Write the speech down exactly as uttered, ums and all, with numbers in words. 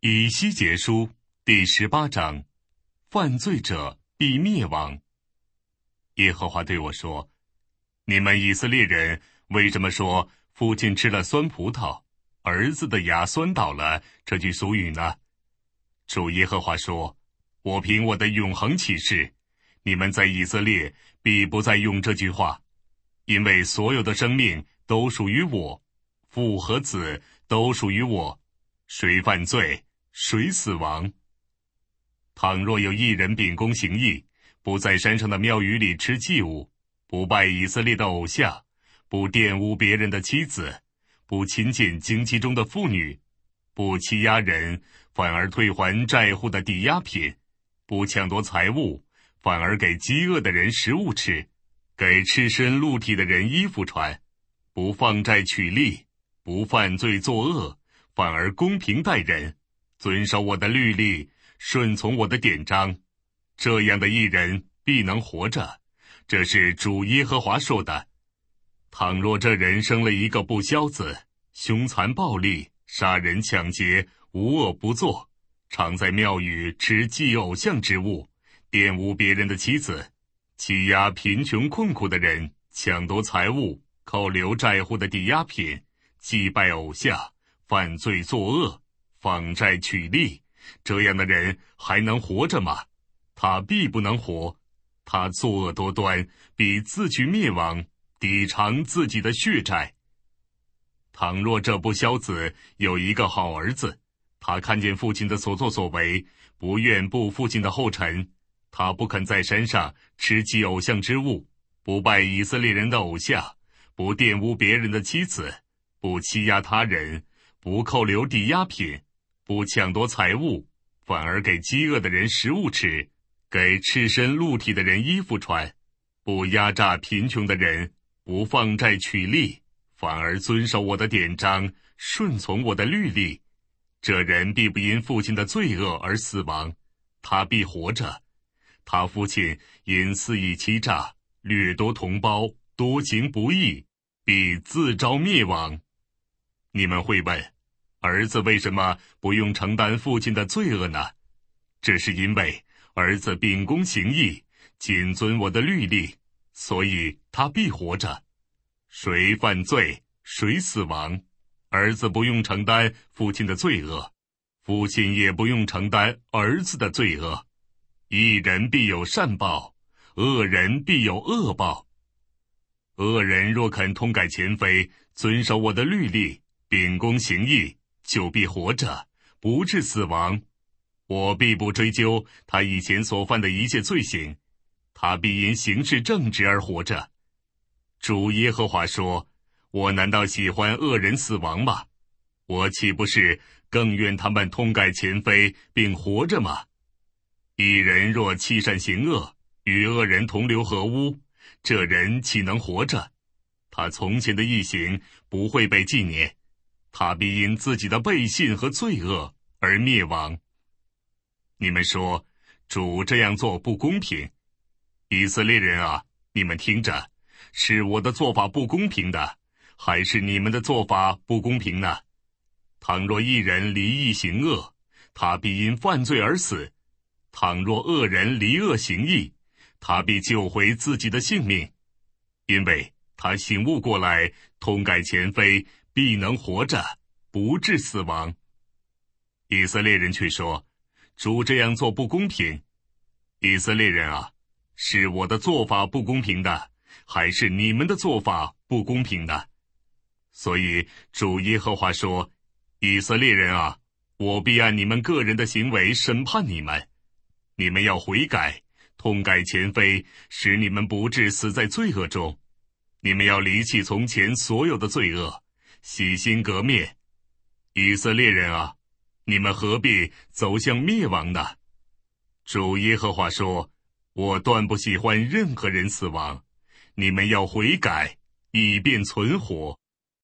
以西结书第十八章，犯罪者必灭亡。耶和华对我说，你们以色列人为什么说父亲吃了酸葡萄，儿子的牙酸倒了这句俗语呢？主耶和华说，我凭我的永恒启示，你们在以色列必不再用这句话，因为所有的生命都属于我，父和子都属于我，谁犯罪谁死亡。倘若有一人秉公行义，不在山上的庙宇里吃祭物，不拜以色列的偶像，不玷污别人的妻子，不亲近经济中的妇女，不欺压人，反而退还债户的抵押品，不抢夺财物，反而给饥饿的人食物吃，给赤身露体的人衣服穿，不放债取利，不犯罪作恶，反而公平待人，遵守我的律例，顺从我的典章，这样的义人必能活着。这是主耶和华说的。倘若这人生了一个不孝子，凶残暴力，杀人抢劫，无恶不作，常在庙宇吃祭偶像之物，玷污别人的妻子，欺压贫穷困苦的人，抢夺财物，扣留债户的抵押品，祭拜偶像，犯罪作恶，放债取利，这样的人还能活着吗？他必不能活，他作恶多端，必自取灭亡，抵偿自己的血债。倘若这不孝子有一个好儿子，他看见父亲的所作所为，不愿步父亲的后尘，他不肯在山上吃祭偶像之物，不拜以色列人的偶像，不玷污别人的妻子，不欺压他人，不扣留抵押品，不抢夺财物，反而给饥饿的人食物吃，给赤身露体的人衣服穿，不压榨贫穷的人，不放债取利，反而遵守我的典章，顺从我的律例，这人必不因父亲的罪恶而死亡，他必活着。他父亲因肆意欺诈，掠夺同胞，多行不义，必自招灭亡。你们会问，儿子为什么不用承担父亲的罪恶呢？这是因为儿子秉公行义，谨遵我的律例，所以他必活着。谁犯罪谁死亡，儿子不用承担父亲的罪恶，父亲也不用承担儿子的罪恶。义人必有善报，恶人必有恶报。恶人若肯通改前非，遵守我的律例，秉公行义，就必活着，不致死亡。我必不追究他以前所犯的一切罪行，他必因行事正直而活着。主耶和华说，我难道喜欢恶人死亡吗？我岂不是更愿他们通改前非，并活着吗？一人若弃善行恶，与恶人同流合污，这人岂能活着？他从前的义行不会被纪念，他必因自己的背信和罪恶而灭亡。你们说，主这样做不公平。以色列人啊，你们听着，是我的做法不公平的，还是你们的做法不公平呢？倘若一人离义行恶，他必因犯罪而死；倘若恶人离恶行义，他必救回自己的性命，因为他醒悟过来，通改前非，必能活着，不致死亡。以色列人却说，主这样做不公平。以色列人啊，是我的做法不公平的，还是你们的做法不公平的？所以主耶和华说，以色列人啊，我必按你们个人的行为审判你们。你们要悔改，通改前非，使你们不致死在罪恶中。你们要离弃从前所有的罪恶，洗心革面。以色列人啊，你们何必走向灭亡呢？主耶和华说，我断不喜欢任何人死亡，你们要悔改，以便存活。